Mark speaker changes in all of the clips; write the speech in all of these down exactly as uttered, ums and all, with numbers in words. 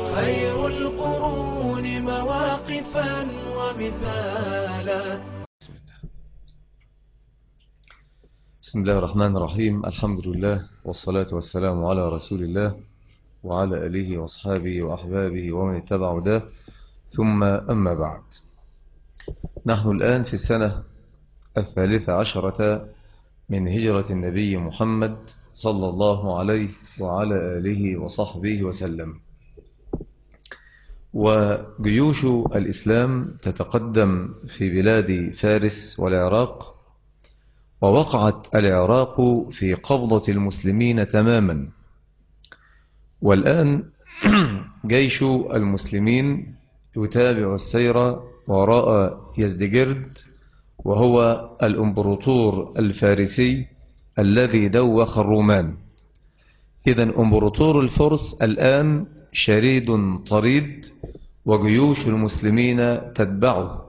Speaker 1: خير القرون مواقفا ومثالا.
Speaker 2: بسم الله الرحمن الرحيم. الحمد لله والصلاة والسلام على رسول الله وعلى آله وأصحابه وأحبابه ومن اتبع هداه، ثم أما بعد. نحن الآن في السنة الثالثة عشرة من هجرة النبي محمد صلى الله عليه وعلى آله وصحبه وسلم، وجيوش الإسلام تتقدم في بلاد فارس والعراق، ووقعت العراق في قبضة المسلمين تماما. والآن جيش المسلمين يتابع السير وراء يزدجرد، وهو الإمبراطور الفارسي الذي دوخ الرومان. إذن إمبراطور الفرس الآن شريد طريد، وجيوش المسلمين تتبعه.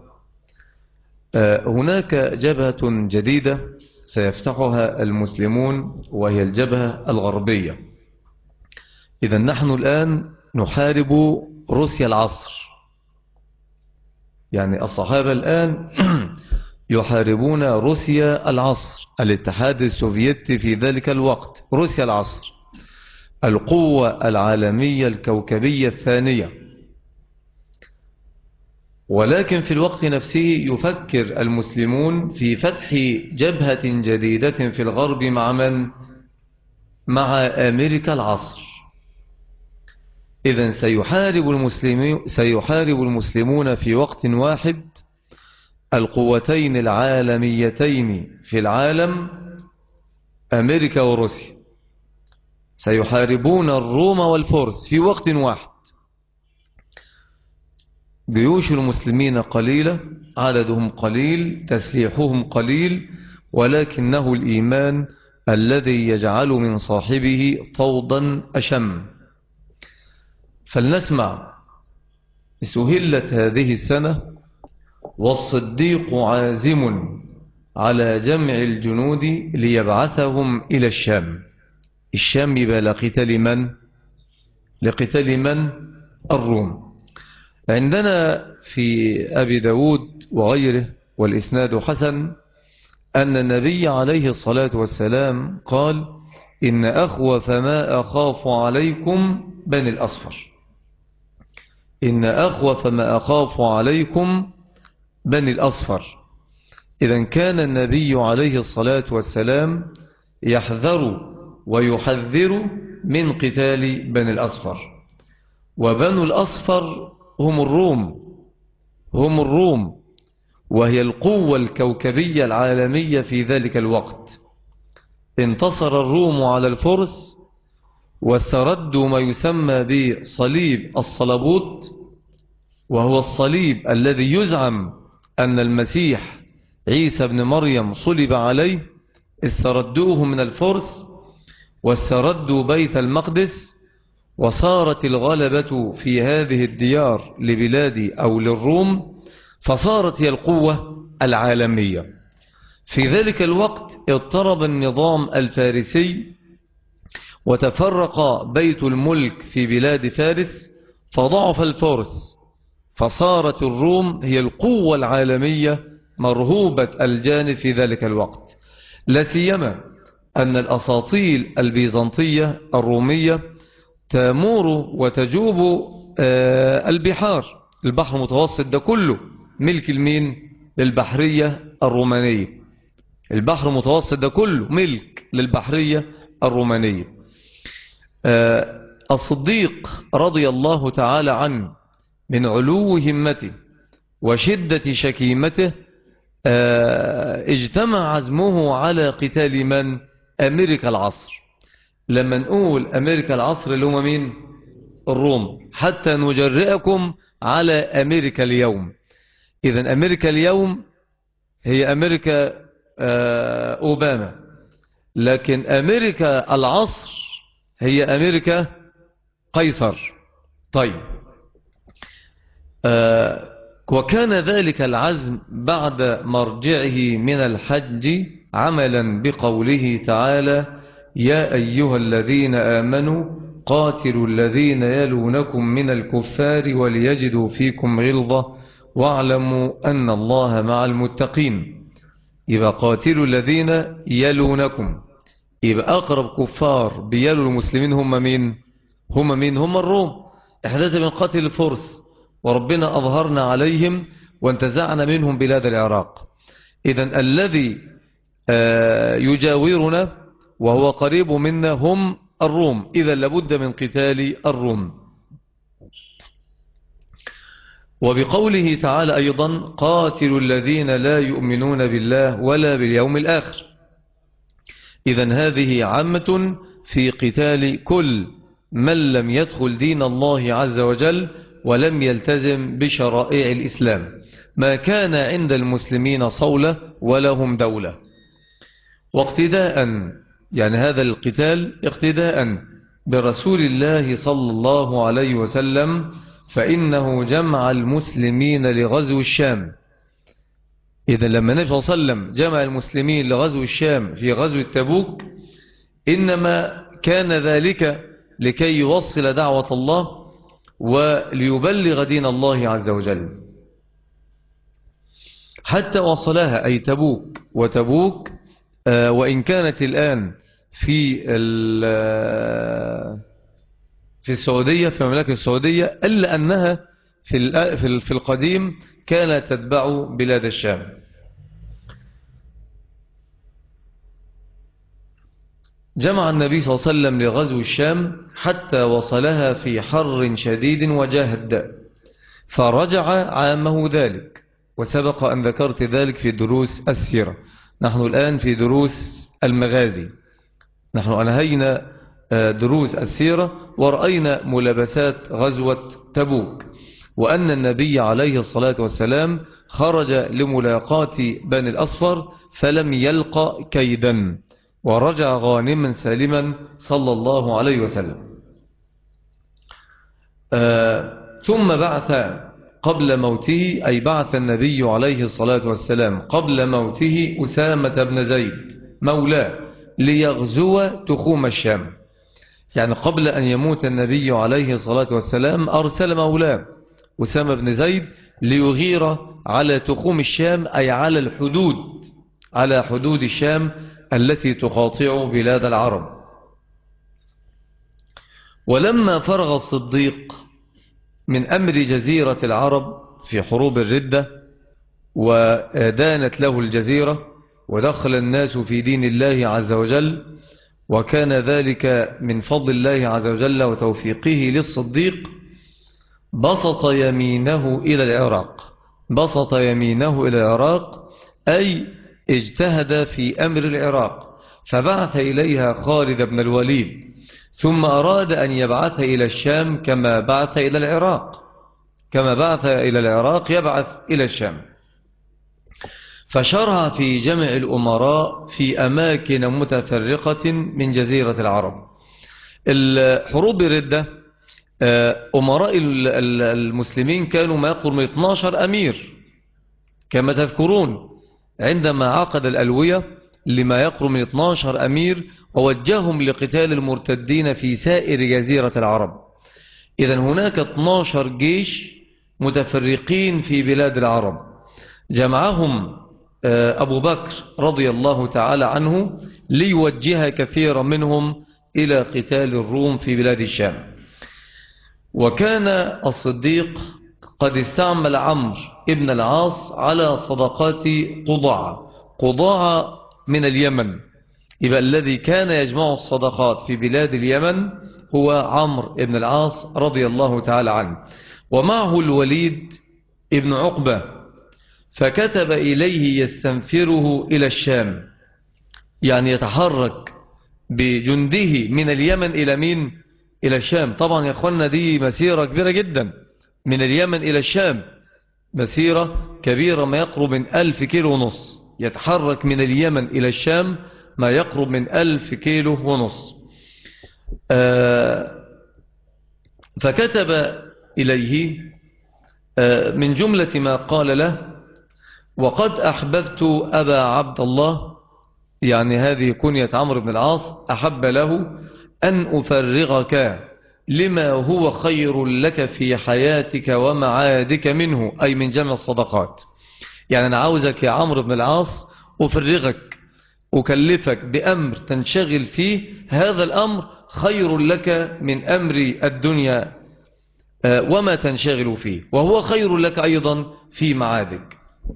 Speaker 2: هناك جبهة جديدة سيفتحها المسلمون، وهي الجبهة الغربية. إذن نحن الآن نحارب روسيا العصر، يعني الصحابة الآن يحاربون روسيا العصر، الاتحاد السوفيتي في ذلك الوقت، روسيا العصر، القوة العالمية الكوكبية الثانية. ولكن في الوقت نفسه يفكر المسلمون في فتح جبهة جديدة في الغرب مع من؟ مع أمريكا العصر. إذن سيحارب المسلمون, سيحارب المسلمون في وقت واحد القوتين العالميتين في العالم، أمريكا وروسيا. سيحاربون الروم والفرس في وقت واحد. جيوش المسلمين قليلة، عددهم قليل، تسليحهم قليل، ولكنه الإيمان الذي يجعل من صاحبه طوضا أشم. فلنسمع. سهلت هذه السنة والصديق عازم على جمع الجنود ليبعثهم إلى الشام. الشام يبقى لقتال من؟ لقتال من؟ الروم. عندنا في أبي داود وغيره والإسناد حسن أن النبي عليه الصلاة والسلام قال: إن أخوف ما أخاف عليكم بني الأصفر. إن أخوف ما أخاف عليكم بني الأصفر. إذن كان النبي عليه الصلاة والسلام يحذر ويحذر من قتال بني الأصفر. وبنو الأصفر هم الروم، هم الروم، وهي القوة الكوكبية العالمية في ذلك الوقت. انتصر الروم على الفرس واستردوا ما يسمى بصليب الصلبوت، وهو الصليب الذي يزعم أن المسيح عيسى بن مريم صلب عليه. استردوه من الفرس واستردوا بيت المقدس، وصارت الغلبة في هذه الديار لبلاد أو للروم، فصارت هي القوة العالمية. في ذلك الوقت اضطرب النظام الفارسي، وتفرق بيت الملك في بلاد فارس، فضعف الفرس، فصارت الروم هي القوة العالمية مرهوبة الجانب في ذلك الوقت. لا سيما أن الأساطيل البيزنطية الرومية تمور وتجوب البحار، البحر المتوسط ده كله ملك المين؟ للبحرية الرومانية. البحر المتوسط ده كله ملك للبحرية الرومانية. الصديق رضي الله تعالى عنه من علو همته وشدة شكيمته اجتمع عزمه على قتال من؟ أمريكا العصر. لما نقول أمريكا العصر اللي هم مين؟ الروم، حتى نجرئكم على أمريكا اليوم. إذن أمريكا اليوم هي أمريكا أوباما، لكن أمريكا العصر هي أمريكا قيصر. طيب، وكان ذلك العزم بعد مرجعه من الحج عملا بقوله تعالى: يا أيها الذين آمنوا قاتلوا الذين يلونكم من الكفار وليجدوا فيكم غلظة واعلموا أن الله مع المتقين. يبقى قاتلوا الذين يلونكم، يبقى أقرب كفار بيلوا المسلمين هم مين؟ هم مين؟ هم الروم. احدث من قتل الفرس وربنا أظهرنا عليهم وانتزعنا منهم بلاد العراق. إذن الذي يجاورنا وهو قريب منا هم الروم، إذا لابد من قتال الروم. وبقوله تعالى أيضا قاتلوا الذين لا يؤمنون بالله ولا باليوم الآخر. إذن هذه عامة في قتال كل من لم يدخل دين الله عز وجل ولم يلتزم بشرائع الإسلام، ما كان عند المسلمين صولة ولهم دولة. واقتداء يعني هذا القتال اقتداء برسول الله صلى الله عليه وسلم، فإنه جمع المسلمين لغزو الشام. إذا لما النبي صلى الله عليه وسلم جمع المسلمين لغزو الشام في غزو تبوك، إنما كان ذلك لكي يوصل دعوة الله وليبلغ دين الله عز وجل حتى وصلها، أي تبوك. وتبوك آه وإن كانت الآن في في السعودية، في المملكة السعودية، إلا أنها في في القديم كانت تتبع بلاد الشام. جمع النبي صلى الله عليه وسلم لغزو الشام حتى وصلها في حر شديد وجهد، فرجع عامه ذلك، وسبق أن ذكرت ذلك في دروس السيرة. نحن الآن في دروس المغازي، نحن أنهينا دروس السيرة ورأينا ملابسات غزوة تبوك، وأن النبي عليه الصلاة والسلام خرج لملاقاة بني الأصفر فلم يلق كيدا، ورجع غانما سالما صلى الله عليه وسلم. آه ثم بعث قبل موته، أي بعث النبي عليه الصلاة والسلام قبل موته أسامة بن زيد مولاه ليغزو تخوم الشام. يعني قبل أن يموت النبي عليه الصلاة والسلام أرسل مولاه أسامة بن زيد ليغير على تخوم الشام، أي على الحدود، على حدود الشام التي تقاطع بلاد العرب. ولما فرغ الصديق من أمر جزيرة العرب في حروب الردة ودانت له الجزيرة ودخل الناس في دين الله عز وجل، وكان ذلك من فضل الله عز وجل وتوفيقه للصديق، بسط يمينه إلى العراق. بسط يمينه إلى العراق أي اجتهد في أمر العراق، فبعث إليها خالد بن الوليد، ثم أراد أن يبعث إلى الشام كما بعث إلى العراق، كما بعث إلى العراق يبعث إلى الشام. فشرع في جمع الأمراء في أماكن متفرقة من جزيرة العرب. الحروب الردة أمراء المسلمين كانوا ما يقرب من اثني عشر أمير كما تذكرون، عندما عقد الألوية لما يقرب من اثني عشر أمير ووجههم لقتال المرتدين في سائر جزيرة العرب. إذن هناك اثني عشر جيش متفرقين في بلاد العرب، جمعهم أبو بكر رضي الله تعالى عنه ليوجه كثيرا منهم إلى قتال الروم في بلاد الشام. وكان الصديق قد استعمل عمرو ابن العاص على صدقات قضاعة. قضاعة من اليمن، يبقى الذي كان يجمع الصدقات في بلاد اليمن هو عمرو ابن العاص رضي الله تعالى عنه، ومعه الوليد ابن عقبة، فكتب إليه يستنفره إلى الشام، يعني يتحرك بجنده من اليمن إلى مين؟ إلى الشام. طبعا يا أخوانا دي مسيرة كبيرة جدا، من اليمن إلى الشام مسيرة كبيرة ما يقرب من ألف كيلو ونص، يتحرك من اليمن إلى الشام ما يقرب من ألف كيلو ونص. آه فكتب إليه آه من جملة ما قال له: وقد أحببت أبا عبد الله، يعني هذه كنية عمرو بن العاص، أحب له أن أفرغك لما هو خير لك في حياتك ومعادك منه، أي من جمع الصدقات. يعني أنا عاوزك يا عمرو بن العاص أفرغك أكلفك بأمر تنشغل فيه، هذا الأمر خير لك من أمر الدنيا وما تنشغل فيه، وهو خير لك أيضا في معادك،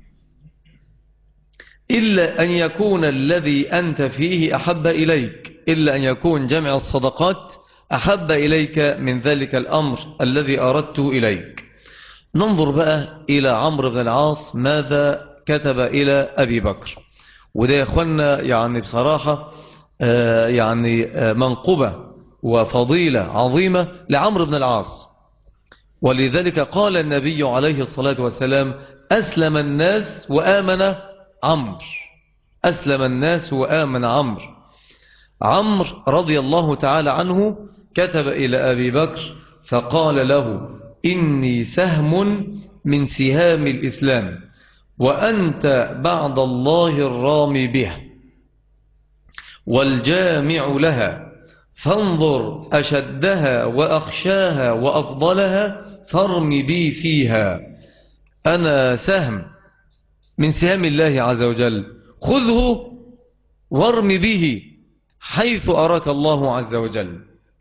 Speaker 2: إلا أن يكون الذي أنت فيه أحب إليك، إلا أن يكون جمع الصدقات أحب إليك من ذلك الأمر الذي أردته إليك. ننظر بقى إلى عمرو بن العاص ماذا كتب إلى أبي بكر. وده يا إخوانا يعني بصراحة آه يعني آه منقبة وفضيلة عظيمة لعمرو بن العاص. ولذلك قال النبي عليه الصلاة والسلام: أسلم الناس وآمن عمرو. أسلم الناس وآمن عمرو. عمرو رضي الله تعالى عنه كتب إلى أبي بكر فقال له: إني سهم من سهام الإسلام وأنت بعد الله الرامي بها والجامع لها، فانظر أشدها وأخشاها وأفضلها فارمي بي فيها. أنا سهم من سهام الله عز وجل، خذه وارمي به حيث أراك الله عز وجل.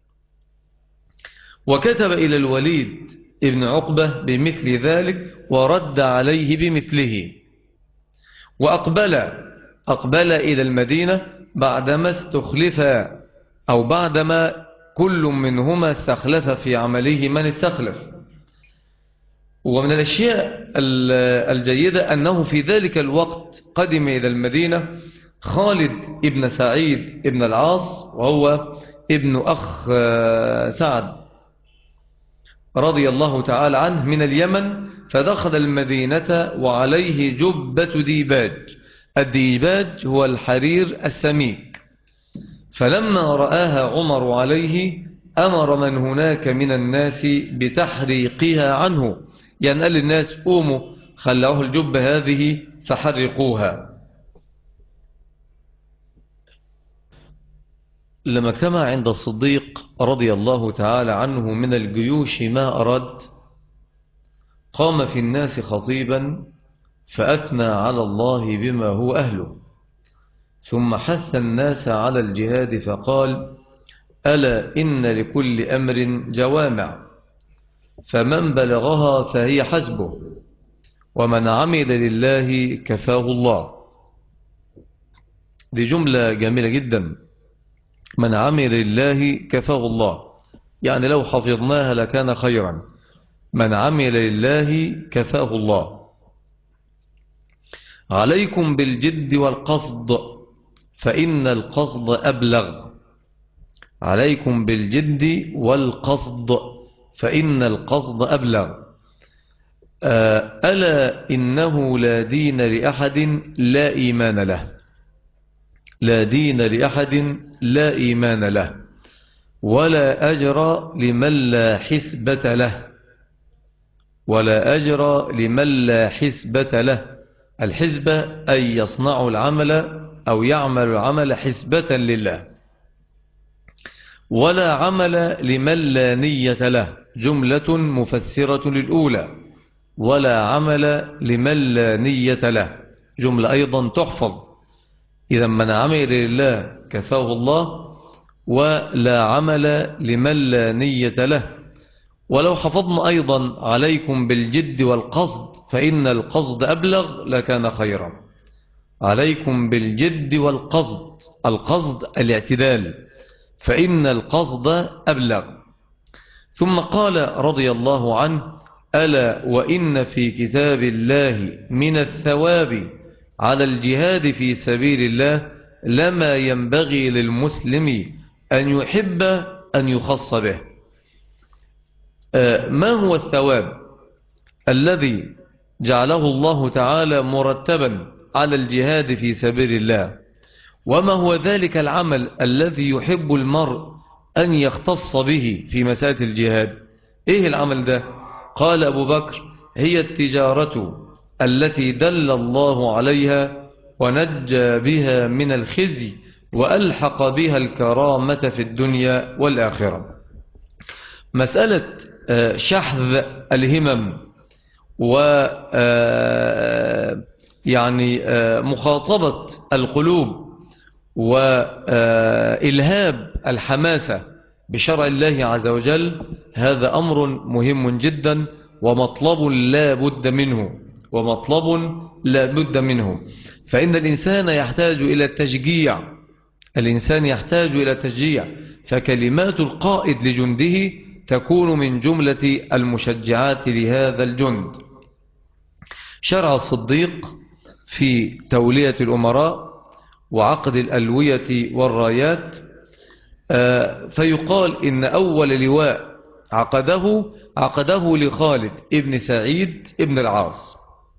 Speaker 2: وكتب إلى الوليد ابن عقبة بمثل ذلك ورد عليه بمثله. وأقبل أقبل إلى المدينة بعدما استخلف أو بعدما كل منهما استخلف في عمله من استخلف. ومن الأشياء الجيدة أنه في ذلك الوقت قدم إلى المدينة خالد ابن سعيد ابن العاص، وهو ابن أخ سعد رضي الله تعالى عنه من اليمن، فدخل المدينة وعليه جبة ديباج. الديباج هو الحرير السميك. فلما رآها عمر عليه أمر من هناك من الناس بتحريقها عنه، يعني قال للناس: قوموا خلعوه الجبة هذه فحرقوها. لما اجتمع عند الصديق رضي الله تعالى عنه من الجيوش ما أراد، قام في الناس خطيبا فأثنى على الله بما هو أهله، ثم حث الناس على الجهاد فقال: ألا إن لكل أمر جوامع، فمن بلغها فهي حسبه، ومن عمل لله كفاه الله. دي جملة جميلة جدا، من عمل لله كفاه الله، يعني لو حفظناها لكان خيرا. من عمل لله كفاه الله. عليكم بالجد والقصد فإن القصد أبلغ. عليكم بالجد والقصد فإن القصد أبلغ. ألا إنه لا دين لأحد لا إيمان له. لا دين لأحد لا إيمان له، ولا أجر لمن لا حسبة له. ولا أجر لمن لا حسبة له. الحسبة أي يصنع العمل أو يعمل العمل حسبة لله. ولا عمل لمن لا نية له، جملة مفسرة للأولى. ولا عمل لمن لا نية له، جملة أيضا تحفظ. إذا من عمل لله كفاه الله، ولا عمل لمن لا نية له. ولو حفظنا أيضا عليكم بالجد والقصد فإن القصد أبلغ لكان خيرا. عليكم بالجد والقصد، القصد الاعتدال، فإن القصد أبلغ. ثم قال رضي الله عنه: ألا وإن في كتاب الله من الثواب على الجهاد في سبيل الله لما ينبغي للمسلم أن يحب أن يخص به. ما هو الثواب الذي جعله الله تعالى مرتبا على الجهاد في سبيل الله؟ وما هو ذلك العمل الذي يحب المرء أن يختص به في مسألة الجهاد؟ إيه العمل ده؟ قال أبو بكر: هي التجارة التي دل الله عليها ونجى بها من الخزي وألحق بها الكرامة في الدنيا والآخرة. مسألة شحذ الهمم و يعني مخاطبة القلوب وإلهاب الحماسة بشرع الله عز وجل، هذا أمر مهم جدا ومطلب لا بد منه ومطلب لا بد منه فإن الإنسان يحتاج إلى التشجيع الإنسان يحتاج إلى التشجيع فكلمات القائد لجنده تكون من جملة المشجعات لهذا الجند. شرع الصديق في تولية الأمراء وعقد الألوية والرايات، فيقال إن أول لواء عقده عقده لخالد ابن سعيد ابن العاص،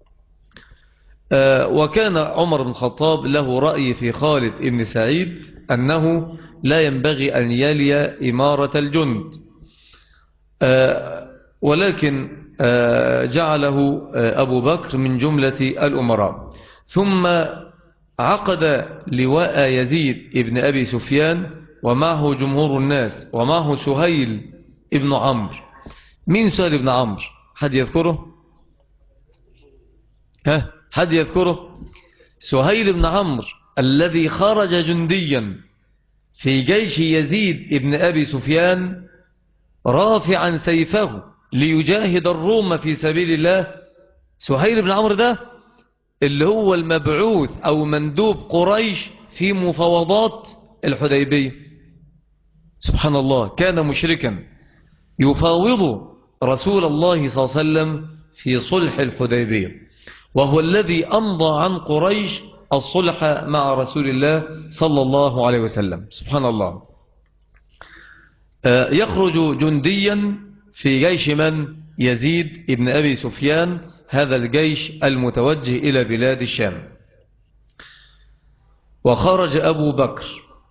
Speaker 2: وكان عمر بن الخطاب له رأي في خالد ابن سعيد أنه لا ينبغي أن يلي إمارة الجند، ولكن جعله أبو بكر من جملة الأمراء. ثم عقد لواء يزيد ابن أبي سفيان ومعه جمهور الناس ومعه سهيل ابن عمرو. مين سهيل ابن عمرو؟ حد يذكره؟ ها حد يذكره؟ سهيل ابن عمرو الذي خرج جنديا في جيش يزيد ابن أبي سفيان رافعا سيفه ليجاهد الروم في سبيل الله. سهيل بن عمرو ده اللي هو المبعوث أو مندوب قريش في مفاوضات الحديبية. سبحان الله، كان مشركا يفاوض رسول الله صلى الله عليه وسلم في صلح الحديبية، وهو الذي أمضى عن قريش الصلح مع رسول الله صلى الله عليه وسلم. سبحان الله. يخرج جنديا في جيش من؟ يزيد ابن أبي سفيان، هذا الجيش المتوجه إلى بلاد الشام. وخرج أبو بكر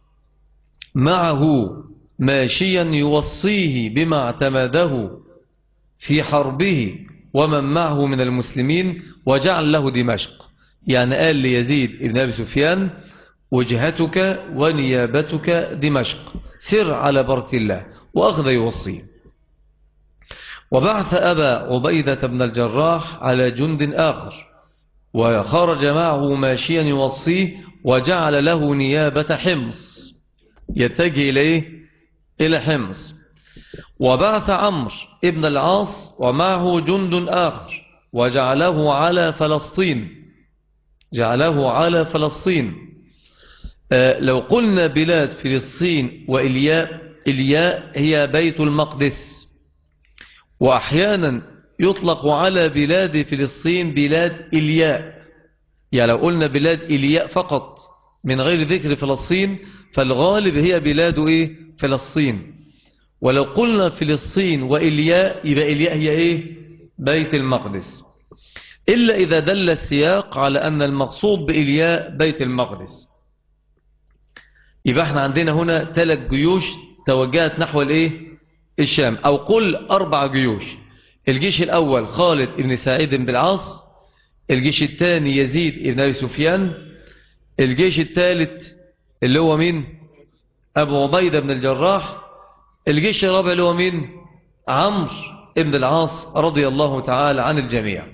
Speaker 2: معه ماشيا يوصيه بما اعتمده في حربه ومن معه من المسلمين، وجعل له دمشق. يعني قال ليزيد ابن أبي سفيان: وجهتك ونيابتك دمشق، سر على بركة الله، وأخذ يوصيه. وبعث أبا عبيدة بن الجراح على جند آخر، وخرج معه ماشيا يوصيه، وجعل له نيابة حمص، يتجه إليه إلى حمص. وبعث عمرو ابن العاص ومعه جند آخر، وجعله على فلسطين جعله على فلسطين. آه لو قلنا بلاد فلسطين وإلياء، إلياء هي بيت المقدس، وأحيانا يطلق على بلاد فلسطين بلاد إلياء. يعني لو قلنا بلاد إلياء فقط من غير ذكر فلسطين، فالغالب هي بلاد إيه؟ فلسطين. ولو قلنا فلسطين وإلياء، يبقى إلياء هي إيه؟ بيت المقدس، إلا إذا دل السياق على أن المقصود بإلياء بيت المقدس. يبقى احنا عندنا هنا ثلاث جيوش توجهت نحو الإيه؟ الشام، أو قل أربع جيوش. الجيش الأول خالد بن سعيد بن العاص، الجيش الثاني يزيد بن أبي سفيان، الجيش الثالث اللي هو مين؟ أبو عبيدة بن الجراح، الجيش الرابع اللي هو مين؟ عمرو بن العاص رضي الله تعالى عن الجميع.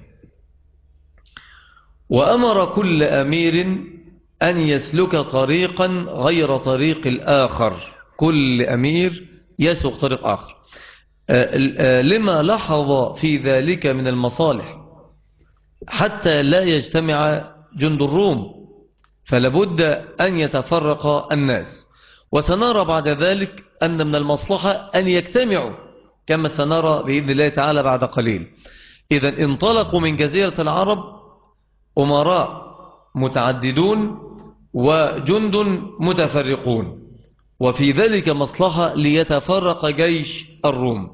Speaker 2: وأمر كل أمير أن يسلك طريقا غير طريق الآخر، كل أمير يسلك طريق آخر، لما لاحظ في ذلك من المصالح، حتى لا يجتمع جند الروم، فلابد أن يتفرق الناس. وسنرى بعد ذلك أن من المصلحة أن يجتمعوا، كما سنرى بإذن الله تعالى بعد قليل. إذن انطلقوا من جزيرة العرب أمراء متعددون وجند متفرقون، وفي ذلك مصلحة ليتفرق جيش الروم.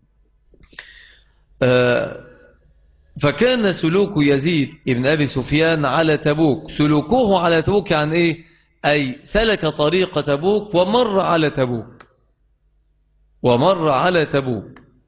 Speaker 2: فكان سلوك يزيد ابن أبي سفيان على تبوك، سلوكه على تبوك عن إيه؟ أي سلك طريق تبوك ومر على تبوك ومر على تبوك.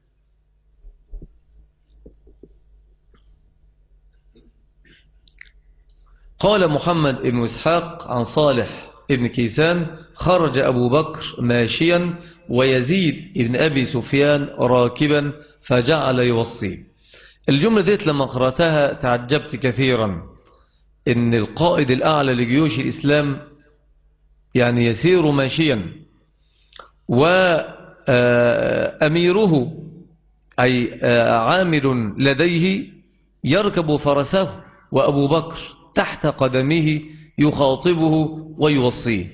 Speaker 2: قال محمد بن إسحاق عن صالح ابن كيسان: خرج أبو بكر ماشيا ويزيد ابن أبي سفيان راكبا فجعل يوصيه. الجملة ديت لما قرأتها تعجبت كثيرا، إن القائد الأعلى لجيوش الإسلام يعني يسير ماشيا، وأميره أي عامل لديه يركب فرسه، وأبو بكر تحت قدمه يخاطبه ويوصيه.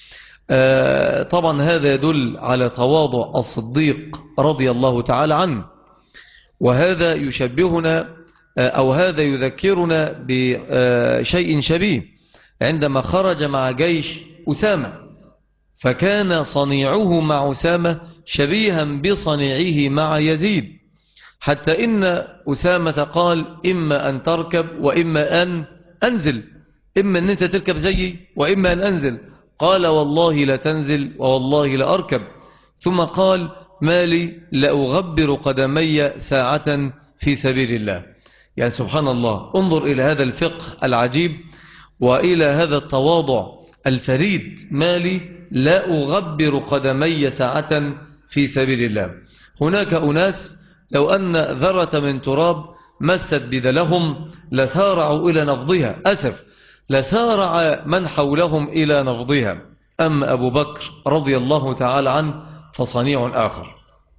Speaker 2: طبعا هذا يدل على تواضع الصديق رضي الله تعالى عنه، وهذا يشبهنا أو هذا يذكرنا بشيء شبيه عندما خرج مع جيش أسامة، فكان صنيعه مع أسامة شبيها بصنيعه مع يزيد، حتى إن أسامة قال إما أن تركب وإما أن أنزل، إما أن أنت تركب زيي وإما أن أنزل. قال والله لا تنزل ووالله لا أركب. ثم قال ما لي لأغبر قدمي ساعة في سبيل الله. يعني سبحان الله، انظر إلى هذا الفقه العجيب وإلى هذا التواضع الفريد. ما لي لا أغبر قدمي ساعة في سبيل الله. هناك أناس لو أن ذرة من تراب مست بدلهم لسارعوا إلى نفضها، أسف لسارع من حولهم إلى نفضها. أما أبو بكر رضي الله تعالى عنه فصنيع آخر.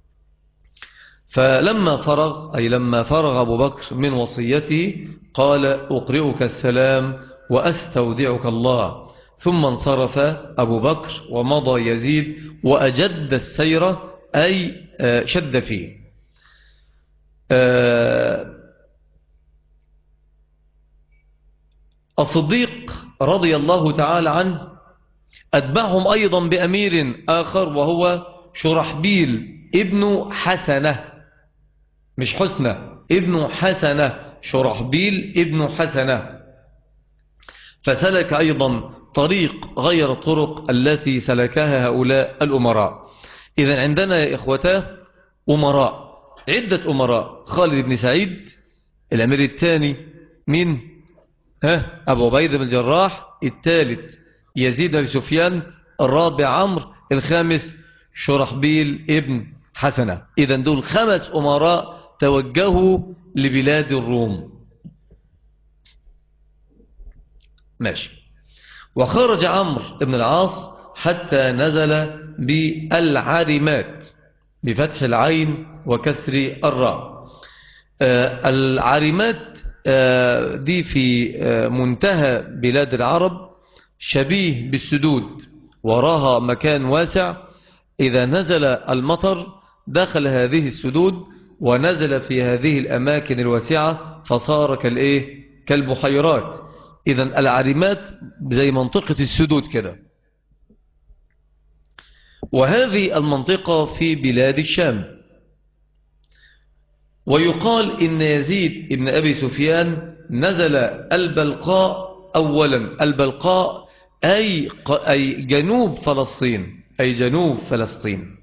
Speaker 2: فلما فرغ أي لما فرغ أبو بكر من وصيته قال أقرئك السلام وأستودعك الله. ثم انصرف أبو بكر ومضى يزيد وأجد السير أي شد فيه. الصديق رضي الله تعالى عنه أتبعهم أيضا بأمير آخر وهو شرحبيل ابن حسنة، مش حسنة، ابن حسنة، شرحبيل ابن حسنة. فسلك أيضا طريق غير الطرق التي سلكها هؤلاء الأمراء. إذن عندنا يا إخوتاه أمراء، عدة أمراء: خالد بن سعيد، الأمير الثاني من ها أبو عبيدة بن الجراح، الثالث يزيد بن سفيان، الرابع عمرو، الخامس شرحبيل ابن حسنة. إذن دول خمس أمراء توجهوا لبلاد الروم. ماشي. وخرج عمرو بن العاص حتى نزل بالعارمات بفتح العين وكسر الراء. آه العارمات آه دي في آه منتهى بلاد العرب، شبيه بالسدود، وراها مكان واسع. إذا نزل المطر دخل هذه السدود ونزل في هذه الأماكن الواسعة فصار كالإيه؟ كالبحيرات. إذن العارمات زي منطقة السدود كده. وهذه المنطقة في بلاد الشام. ويقال إن يزيد ابن أبي سفيان نزل البلقاء أولا. البلقاء أي, أي جنوب فلسطين، أي جنوب فلسطين.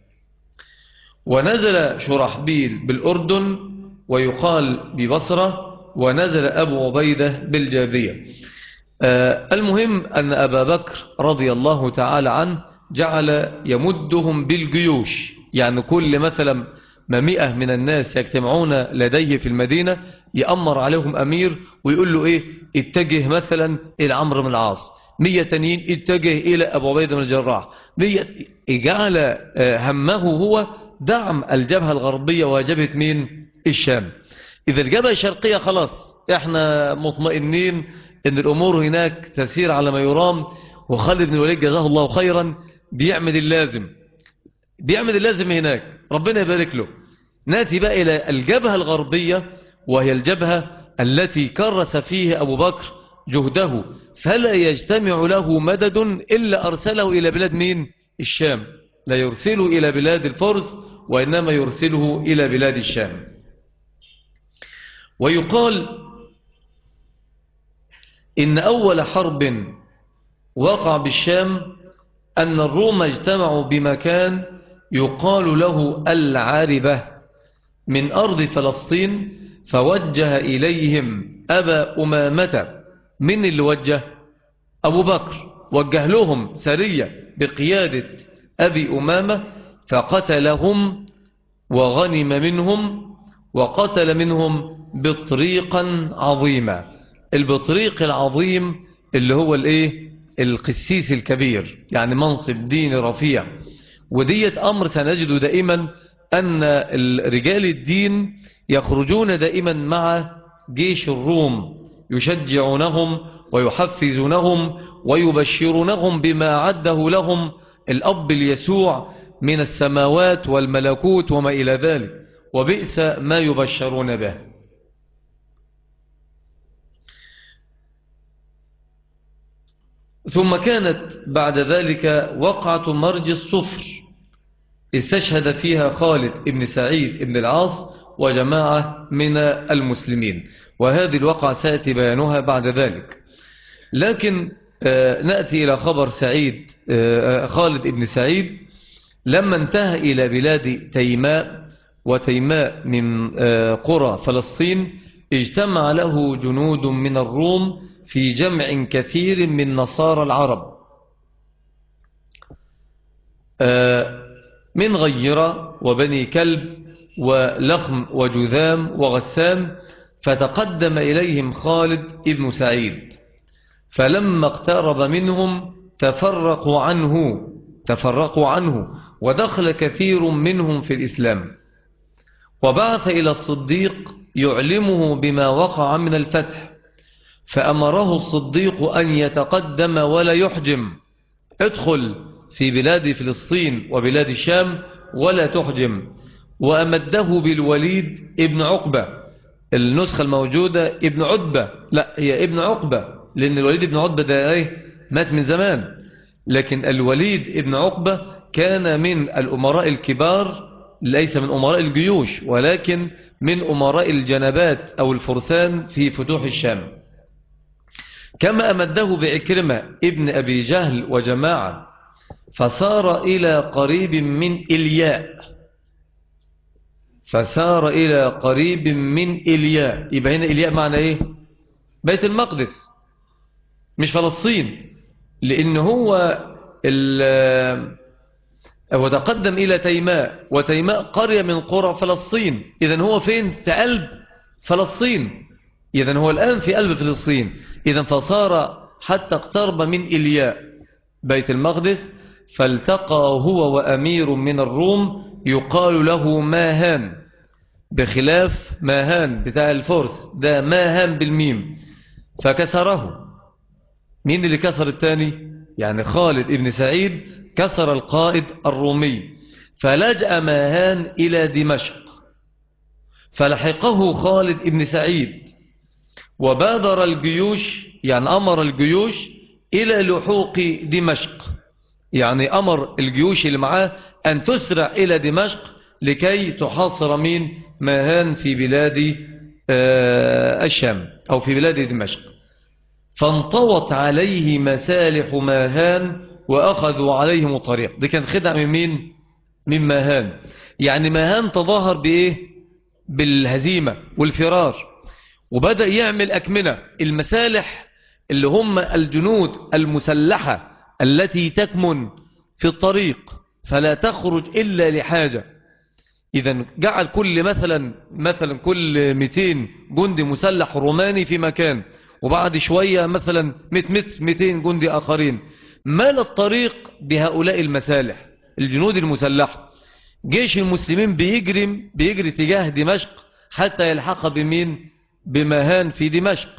Speaker 2: ونزل شرحبيل بالأردن، ويقال ببصرة، ونزل أبو عبيدة بالجابية. آه المهم أن أبا بكر رضي الله تعالى عنه جعل يمدهم بالجيوش، يعني كل مثلا ما مئة من الناس يجتمعون لديه في المدينة يأمر عليهم أمير ويقول له إيه؟ اتجه مثلا إلى عمرو بن العاص، مية تانيين اتجه إلى أبو عبيدة بن الجراح، مية. جعل آه همه هو دعم الجبهة الغربية وجبهة مين؟ الشام. إذا الجبهة الشرقية خلاص احنا مطمئنين ان الامور هناك تسير على ما يرام، وخالد بن الوليد جزاه الله خيرا بيعمل اللازم، بيعمل اللازم هناك، ربنا يبارك له. ناتي بقى الى الجبهة الغربية، وهي الجبهة التي كرس فيها ابو بكر جهده، فلا يجتمع له مدد الا ارسله الى بلاد مين؟ الشام. لا يرسله الى بلاد الفرس وانما يرسله الى بلاد الشام. ويقال إن أول حرب وقع بالشام أن الروم اجتمعوا بمكان يقال له العاربة من أرض فلسطين، فوجه إليهم أبا أمامة. من اللي وجه؟ أبو بكر وجه لهم سرية بقيادة أبي أمامة، فقتلهم وغنم منهم، وقتل منهم بطريقا عظيما. البطريق العظيم اللي هو الايه؟ القسيس الكبير، يعني منصب ديني رفيع. وديت أمر سنجد دائما أن رجال الدين يخرجون دائما مع جيش الروم، يشجعونهم ويحفزونهم ويبشرونهم بما عده لهم الأب اليسوع من السماوات والملكوت وما إلى ذلك، وبئس ما يبشرون به. ثم كانت بعد ذلك وقعة مرج الصفر، استشهد فيها خالد بن سعيد بن العاص وجماعة من المسلمين، وهذه الوقعة سيأتي بيانها بعد ذلك. لكن آه نأتي إلى خبر سعيد آه خالد بن سعيد لما انتهى إلى بلاد تيماء، وتيماء من آه قرى فلسطين، اجتمع له جنود من الروم في جمع كثير من نصارى العرب آه من غيرة وبني كلب ولخم وجذام وغسان، فتقدم إليهم خالد بن سعيد، فلما اقترب منهم تفرقوا عنه تفرقوا عنه ودخل كثير منهم في الإسلام، وبعث إلى الصديق يعلمه بما وقع من الفتح، فأمره الصديق أن يتقدم ولا يحجم، ادخل في بلاد فلسطين وبلاد الشام ولا تحجم. وأمده بالوليد ابن عقبة، النسخة الموجودة ابن عتبة، لا هي ابن عقبة، لأن الوليد ابن عتبة ده ايه؟ مات من زمان. لكن الوليد ابن عقبة كان من الأمراء الكبار، ليس من أمراء الجيوش، ولكن من أمراء الجنبات أو الفرسان في فتوح الشام. كما أمده بعكرمة ابن أبي جهل وجماعة، فسار إلى قريب من إلياء فسار إلى قريب من إلياء يبقى هنا إلياء معنى إيه؟ بيت المقدس، مش فلسطين، لأن هو وتقدم إلى تيماء، وتيماء قرية من قرى فلسطين. إذن هو فين؟ في قلب فلسطين، إذن هو الآن في قلب فلسطين. إذن فصار حتى اقترب من إلياء بيت المقدس، فالتقى هو وأمير من الروم يقال له ماهان، بخلاف ماهان بتاع الفرس، ده ماهان بالميم، فكسره. مين اللي كسر الثاني؟ يعني خالد ابن سعيد كسر القائد الرومي، فلجأ ماهان إلى دمشق، فلحقه خالد ابن سعيد، وبادر الجيوش، يعني أمر الجيوش إلى لحوق دمشق، يعني أمر الجيوش اللي معاه أن تسرع إلى دمشق لكي تحاصر مين؟ ماهان في بلاد آه الشام أو في بلاد دمشق. فانطوت عليه مسالح ماهان وأخذوا عليهم الطريق. دي كان خدعة من مين؟ من ماهان. يعني ماهان تظاهر بإيه؟ بالهزيمة والفرار، وبدأ يعمل أكمنة. المسالح اللي هم الجنود المسلحة التي تكمن في الطريق فلا تخرج إلا لحاجة. إذن جعل كل مثلا مثلا كل مئتين جندي مسلح روماني في مكان، وبعد شوية مثلا مئتين جندي آخرين. مال الطريق بهؤلاء المسالح الجنود المسلحة. جيش المسلمين بيجري بيجري تجاه دمشق حتى يلحق بمين؟ بماهان في دمشق.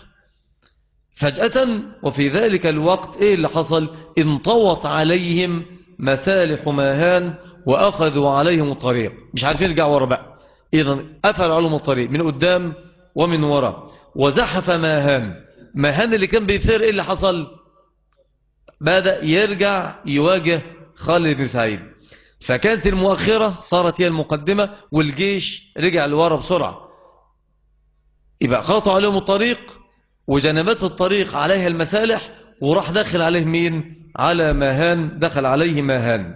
Speaker 2: فجأة وفي ذلك الوقت ايه اللي حصل؟ انطوت عليهم مسالح ماهان واخذوا عليهم الطريق، مش عارفين يرجعوا ورا بقى. اذا قفل عليهم الطريق من قدام ومن وراء، وزحف ماهان. ماهان اللي كان بيثير ايه اللي حصل؟ بدأ يرجع يواجه خالد بن سعيد، فكانت المؤخرة صارت هي المقدمة، والجيش رجع لورا بسرعة. يبقى قاطعوا عليهم الطريق، وجنبات الطريق عليها المسالح، وراح دخل عليه مين؟ على ماهان، دخل عليه ماهان.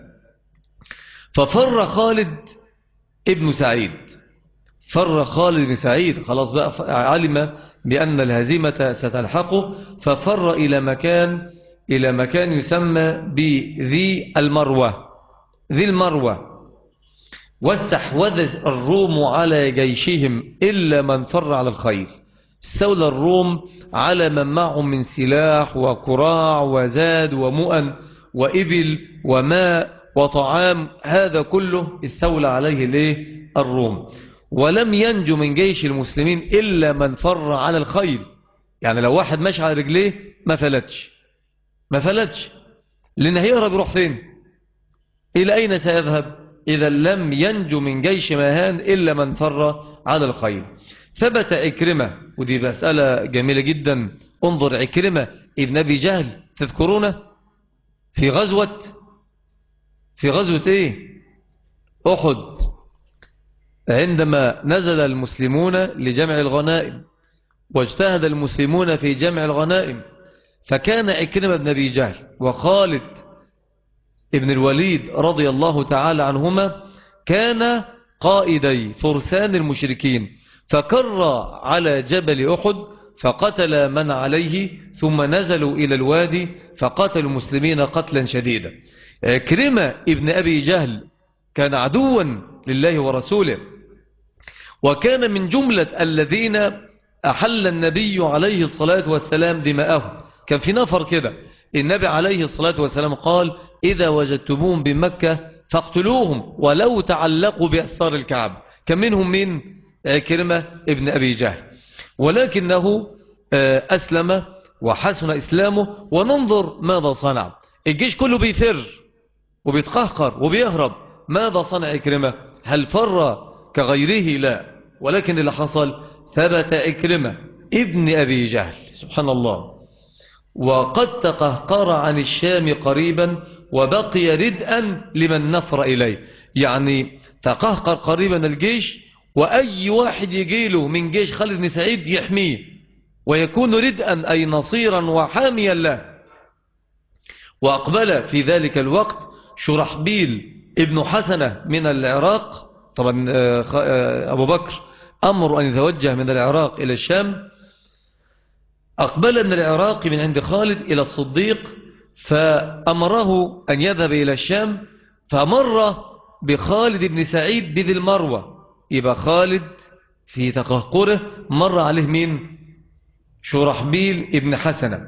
Speaker 2: ففر خالد ابن سعيد فر خالد بن سعيد، خلاص بقى علم بأن الهزيمة ستلحقه، ففر إلى مكان إلى مكان يسمى بذي المروة. ذي المروة واستحوذ الروم على جيشهم إلا من فر على الخيل. استولى الروم على من معهم من سلاح وكراع وزاد ومؤن وإبل وماء وطعام، هذا كله استولى عليه ليه الروم. ولم ينجو من جيش المسلمين إلا من فر على الخيل. يعني لو واحد ماشي على رجليه ما فلتش ما فلتش لأنه هيهرب يروح فين؟ إلى أين سيذهب؟ إذا لم ينجو من جيش ماهان إلا من فر على الخيل. ثبت عكرمة، ودي مسألة جميلة جدا، انظر عكرمة ابن أبي جهل تذكرونه في غزوة في غزوة إيه؟ أحد، عندما نزل المسلمون لجمع الغنائم واجتهد المسلمون في جمع الغنائم، فكان عكرمة بن أبي جهل وخالد ابن الوليد رضي الله تعالى عنهما كان قائدي فرسان المشركين، فكر على جبل أحد فقتل من عليه، ثم نزلوا إلى الوادي فقتلوا المسلمين قتلا شديدا. عكرمة ابن أبي جهل كان عدوا لله ورسوله، وكان من جملة الذين أحل النبي عليه الصلاة والسلام دماءهم. كان في نفر كده النبي عليه الصلاة والسلام قال إذا وجدتموهم بمكة فاقتلوهم ولو تعلقوا بأسار الكعب. كان منهم من عكرمة ابن أبي جهل، ولكنه أسلم وحسن إسلامه. وننظر ماذا صنع. الجيش كله بيفر وبيتقهقر وبيهرب، ماذا صنع عكرمة؟ هل فر كغيره؟ لا، ولكن اللي حصل ثبت عكرمة ابن أبي جهل سبحان الله وقد تقهقر عن الشام قريبا وبقي ردءا لمن نفر إليه. يعني تقهقر قريبا الجيش، وأي واحد يجيله من جيش خالد بن سعيد يحميه ويكون ردءا أي نصيرا وحاميا له. وأقبل في ذلك الوقت شرحبيل ابن حسنة من العراق. طبعا أبو بكر أمر أن يتوجه من العراق إلى الشام. أقبل من العراق من عند خالد إلى الصديق، فأمره أن يذهب إلى الشام، فمر بخالد بن سعيد بذي المروة. يبقى خالد في تقهقره مر عليه مين؟ شرحبيل ابن حسنة.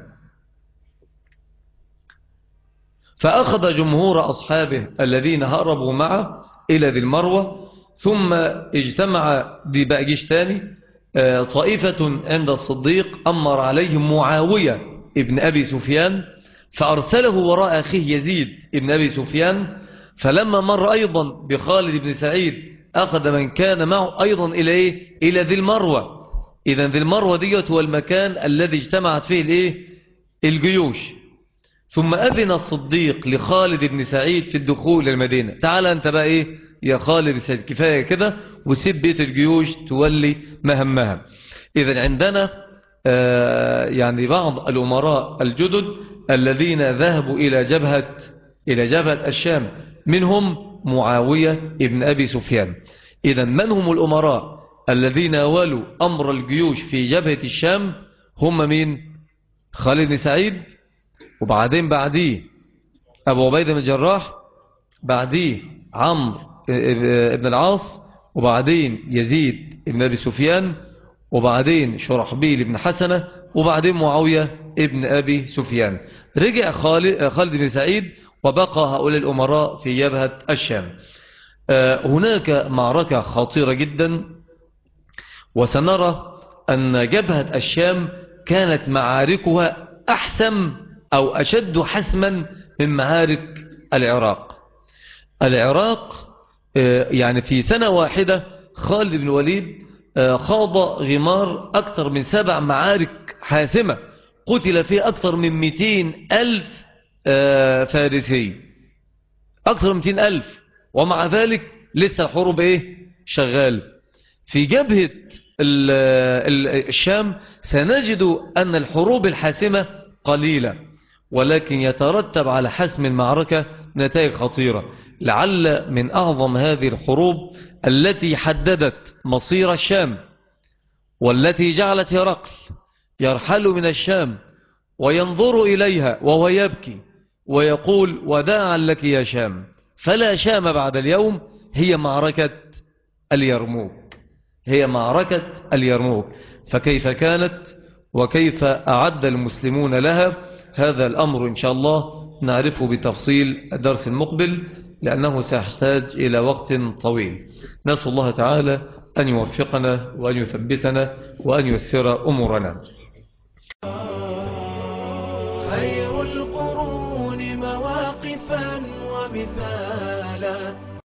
Speaker 2: فأخذ جمهور أصحابه الذين هربوا معه إلى ذي المروة، ثم اجتمع بقى جيش تاني طائفة عند الصديق، أمر عليهم معاوية ابن أبي سفيان فأرسله وراء أخيه يزيد ابن أبي سفيان. فلما مر أيضا بخالد بن سعيد أخذ من كان معه أيضا إلى إيه؟ إلى ذي المروة. إذن ذي المروة ديت هو المكان الذي اجتمعت فيه الإيه؟ الجيوش. ثم أذن الصديق لخالد بن سعيد في الدخول إلى المدينة. تعال أنت بقى إيه يا خالد سعيد، كفاية كده، وسيب بيت الجيوش تولي مهمها. إذن عندنا آه يعني بعض الأمراء الجدد الذين ذهبوا إلى جبهة إلى جبهة الشام، منهم معاوية ابن أبي سفيان. إذن من هم الأمراء الذين ولوا أمر الجيوش في جبهة الشام؟ هم مين؟ خالد بن سعيد، وبعدين بعديه أبو عبيدة بن الجراح، بعديه عمرو ابن العاص، وبعدين يزيد ابن أبي سفيان، وبعدين شرحبيل ابن حسنة، وبعدين معاوية ابن أبي سفيان. رجع خالد, خالد بن سعيد وبقى هؤلاء الأمراء في جبهة الشام. هناك معركة خطيرة جدا، وسنرى أن جبهة الشام كانت معاركها أحسم أو أشد حسما من معارك العراق. العراق يعني في سنة واحدة خالد بن الوليد خاض غمار أكثر من سبع معارك حاسمة، قتل فيه أكثر من مئتين ألف فارسي، أكثر من مئتين ألف، ومع ذلك لسه الحروب إيه شغال. في جبهة الشام سنجد أن الحروب الحاسمة قليلة، ولكن يترتب على حسم المعركة نتائج خطيرة. لعل من أعظم هذه الحروب التي حددت مصير الشام، والتي جعلت هرقل يرحل من الشام وينظر إليها وهو يبكي ويقول وداعا لك يا شام فلا شام بعد اليوم، هي معركة اليرموك، هي معركة اليرموك. فكيف كانت وكيف أعد المسلمون لها، هذا الأمر إن شاء الله نعرفه بتفصيل الدرس المقبل، لأنه سيحتاج إلى وقت طويل. نسأل الله تعالى أن يوفقنا وأن يثبتنا وأن يسر أمورنا.
Speaker 1: خير القرون مواقفا ومثالا